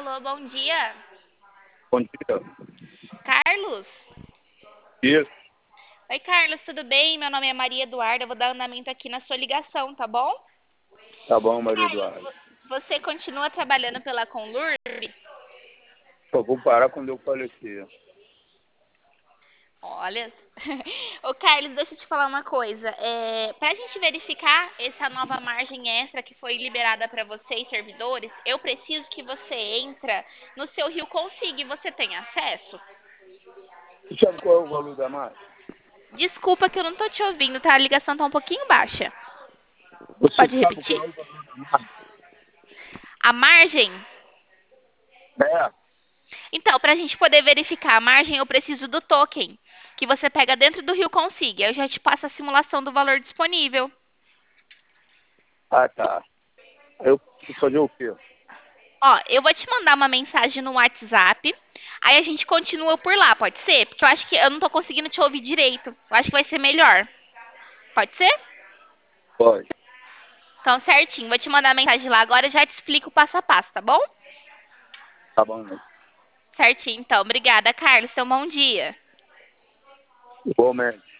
Alô, bom dia. Bom dia. Carlos? Isso, Oi, Carlos, tudo bem? Meu nome é Maria Eduarda. Eu vou dar andamento aqui na sua ligação, tá bom? tá bom, Maria Carlos, Eduarda. você continua trabalhando pela Conlur? Só vou parar quando eu falecer. Olha. Ô, Carlos, deixa eu te falar uma coisa. Para a gente verificar essa nova margem extra que foi liberada para você e servidores, eu preciso que você entra no seu Rio Config. Você tem acesso? Você sabe qual é o valor da margem? Desculpa que eu não tô te ouvindo, tá? A ligação tá um pouquinho baixa. Você Pode sabe repetir? qual é o valor da margem? A margem. É. Então, para a gente poder verificar a margem, eu preciso do token que você pega dentro do Rio Config. Eu já te passo a simulação do valor disponível. Ah, tá. Eu preciso fazer o quê? Ó, eu vou te mandar uma mensagem no WhatsApp. Aí a gente continua por lá, pode ser? Porque eu acho que eu não tô conseguindo te ouvir direito. Eu acho que vai ser melhor. Pode ser? Pode. Então, certinho. Vou te mandar a mensagem lá agora e já te explico o passo a passo, tá bom? Tá bom, né? Certinho, então. Obrigada, Carlos. Tenha um bom dia. Igualmente.